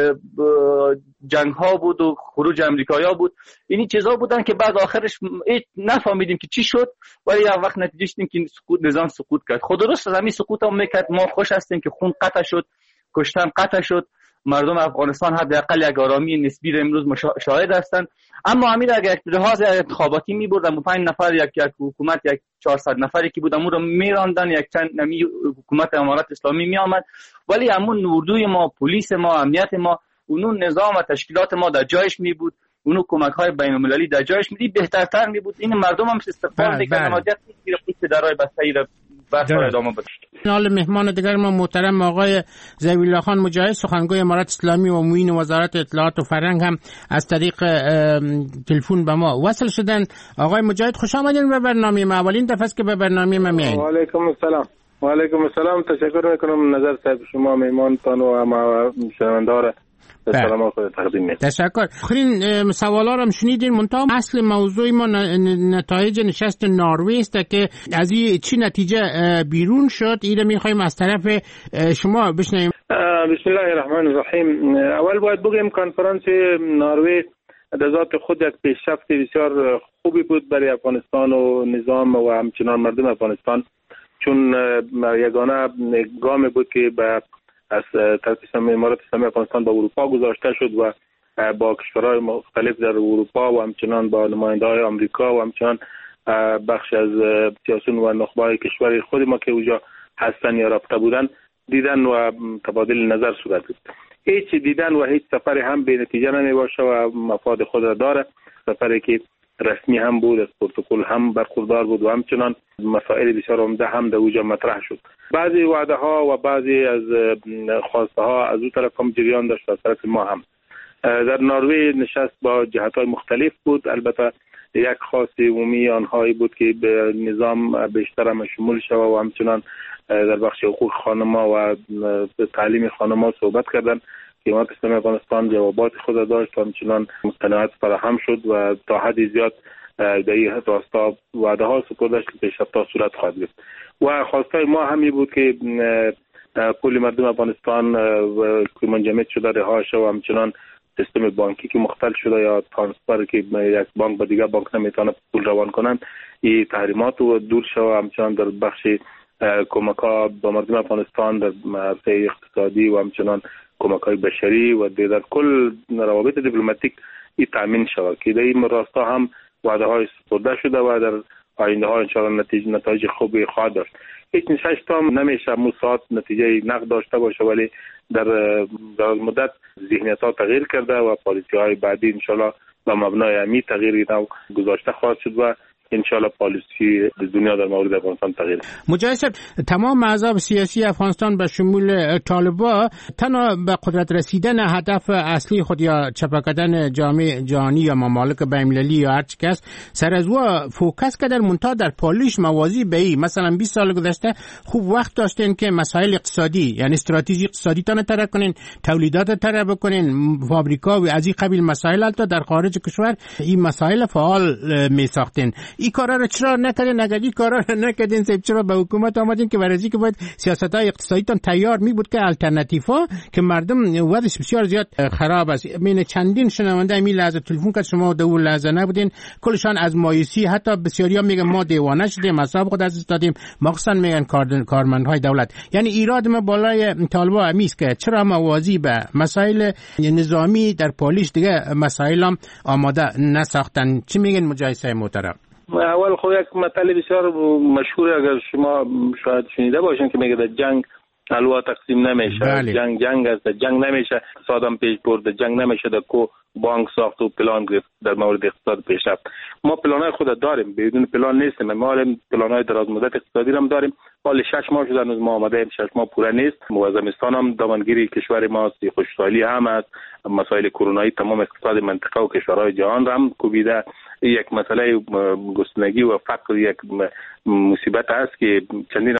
Speaker 14: جنگ ها بود و خروج امریکایا بود. اینی چیزا بودن که بعد آخرش نفهمیدیم که چی شد ولی یک وقت نتیجهش این که سقوط نظام سقوط کرد. خود درست از همین سقوط هم میکرد. ما خوش هستیم که خون قطع شد، کشتن قطع شد، مردم افغانستان حداقل یک آرامی نسبی را امروز شاهد هستند. اما همین اگر یک لحاظ انتخاباتی می‌بردن با پنج نفر یک یک حکومت یک چهارصد نفری که بودن اون رو میراندن، یک چند نمی حکومت امارات اسلامی میآمد ولی همون اردوی ما، پلیس ما، امنیت ما، اون نظام و تشکیلات ما در جایش می بود، اون کمک‌های بین‌المللی در جایش می بهترتر می بود. این مردم هم استفاده می‌کردن ماجرا میگیره پشت درای بسته‌ای را بحث ادامه بده.
Speaker 6: حال مهمان دیگر ما محترم آقای ضوی الله خان مجاهد، سخنگوی امارات اسلامی و معین وزارت اطلاعات و فرهنگ هم از طریق تلفن به ما وصل شدن. آقای مجاهد خوش آمدین به برنامه ما. اولین دفعه است که به برنامه ما میایید.
Speaker 15: و علیکم السلام. و علیکم السلام. تشکر میکنم نظر صاحب شما مهمانتان و ما شنوندار سلام خود تقدیم میکنم.
Speaker 6: تشکر. آخرین سوالا رو هم شنیدین. منتها اصل موضوع ما نتایج نشست نروژ است که از این چی نتیجه بیرون شد. اینو میخوایم از طرف شما بشنویم.
Speaker 15: بسم الله الرحمن الرحیم. اول باید بگیم کنفرانس نروژ در ذات خود یک پیشرفت بسیار خوبی بود برای افغانستان و نظام و همچنان مردم افغانستان، چون یگانه گام بود که به از طرف امارات اسلامی افغانستان با اروپا گذاشته شد و با کشورهای مختلف در اروپا و همچنان با نماینده‌های آمریکا و همچنان بخش از سیاسیون و نخبه‌های کشور خود ما که اونجا هستن یا رابطه بودن دیدن و تبادل نظر صورت گرفت. هیچ دیدن و هیچ سفری هم به نتیجه نمی باشه و مفاد خود را داره. سفری که رسمی هم بود، از پروتکل هم برخوردار بود و همچنان مسائل بسیار عمده هم در اونجا مطرح شد. بعضی وعده ها و بعضی از خواسته ها از اون طرف هم جریان داشت، از طرف ما هم. در نروژ نشست با جهت های مختلف بود. البته یک خواست عمومی آنهایی بود که به نظام بیشتر هم شمول شود و همچنان در بخش حقوق خانم‌ها و تعلیم خانم‌ها صحبت کردن که امارات اسلامی افغانستان جوابات خود داشت و همچنان مستندات فراهم شد و تا حد زیاد در این راستا وعده ها سپرده شد که پیشرفت‌ها صورت خواهد گرفت. و خواستای ما همی بود که کل مردم افغانستان که منجمد شده رها شد و همچنان سیستم بانکی که مختل شده یا ترانسفر که یک بانک به دیگر بانک نمیتونه پول روان کنند، این تحریمات رو دور شد و همچنان در بخش کمک‌ها به مردم افغانستان در عرصه اقتصادی و همچنان کمک‌های بشری و در کل روابط دیپلماتیک این تامین شود که در این راستا هم وعده‌های سپرده شده و در آینده‌ها انشاءالله نتیجه نتایج خوبی خواهد داشت. هیچ نشست هم نمیشه موساد نتیجه نقد داشته باشه، ولی در در مدت ذهنیت‌ها تغییر کرده و پالیسی‌های بعدی انشاءالله با مبنای همین تغییر نو گذاشته خواهد شد و انشالله پالیسی دنیا در مورد افغانستان تغییر.
Speaker 6: مجاهد صاحب، تمام احزاب سیاسی افغانستان به شمول طالبان تنها به قدرت رسیدن هدف اصلی خود یا چپا کردن جامعه جهانی یا ممالک بین‌المللی یا هر چی کس سر از و فوکس کردن منتها در پالیش موازی به ای. مثلا بیست سال گذشته خوب وقت داشتین که مسائل اقتصادی یعنی استراتژی اقتصادی تان طرح کنین، تولیدات طرح بکنین، فابریکا و از این قبیل مسائل تا در خارج کشور این مسائل فعال می ساختین. این کارا رو چرا نکردین؟ اگر این کارا رو نکردین سب چرا به حکومت آمدین که برای که باید سیاست‌های اقتصادی تان تیار می بود که الटरनेटिव्ها که مردم وضعش بسیار زیاد خراب است. من چندین شنونده امی لحظه تلفن کرد شما دو لحظه نبودین، کلشان از مایوسی حتی بسیاریا میگن ما دیوانه شدیم، حساب خود از دادیم، مخصوصا میگن کارمندهای دولت. یعنی ایراد ما بالای طالبان امیست که چرا موازی به مسائل نظامی در پالیش دیگه مسائل هم آماده نساختن. چی میگن مجاهد صاحب محترم؟
Speaker 15: اول خب یک مطلب بسیار مشهور اگر شما شاید شنیده باشین که میگه در جنگ الوا تقسیم نمیشه. بله. جنگ جنگ است، جنگ نمیشه اقتصادم پیش برد، جنگ نمیشه در کو بانک ساخت و پلان گرفت در مورد اقتصاد پیشرفت. ما پلانای خود داریم، بدون پلان نیستیم. ما پلانای دراز مدت اقتصادی هم داریم. حالا شش ماه شده هنوز ما آماده شش ماه پوره نیست. موازمستان هم دامنگیری کشور ما خوشحالی هم است. مسائل کرونایی تمام اقتصاد منطقه و کشورهای جهان را هم کوبیده. یک مسئله گسترگی و فقر یک مصیبت است که چندین